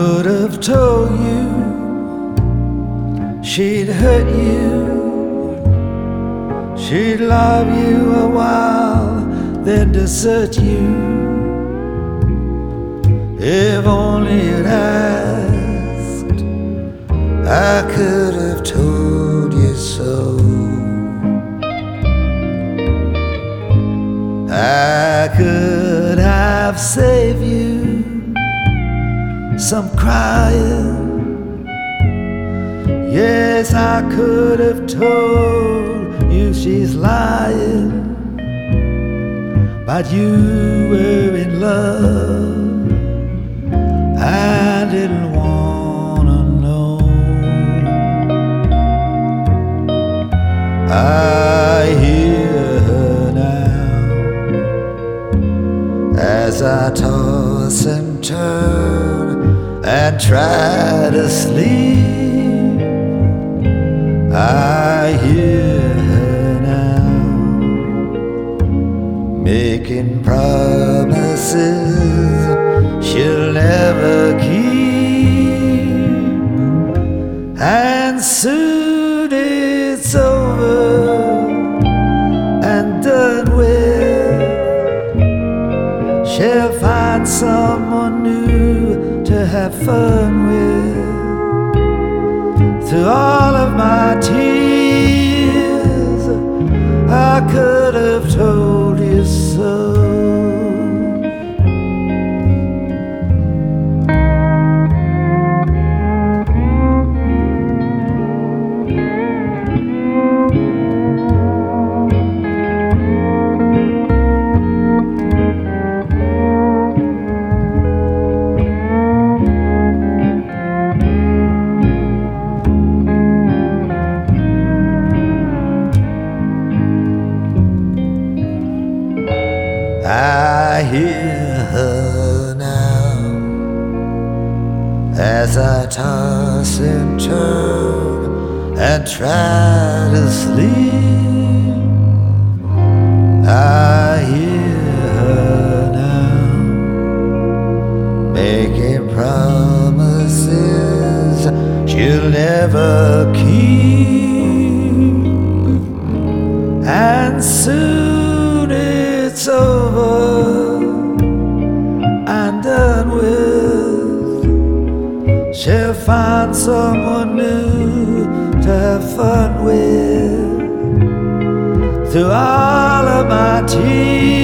could have told you she'd hurt you, she'd love you a while, then desert you. If only you'd asked, I could have told you so. I could have saved you some crying. Yes, I could have told you she's lying, but you were in love and didn't wanna know. I hear her now as I toss and turn and try to sleep. I hear her now making promises she'll never keep, and soon it's over and done with. She'll find someone new to have fun with. Through all of my tears, I could have told you so. I hear her now as I toss and turn and try to sleep. I hear her now making promises she'll never keep, and soon it's over and done with. She'll find someone new to have fun with. Through all of my tears,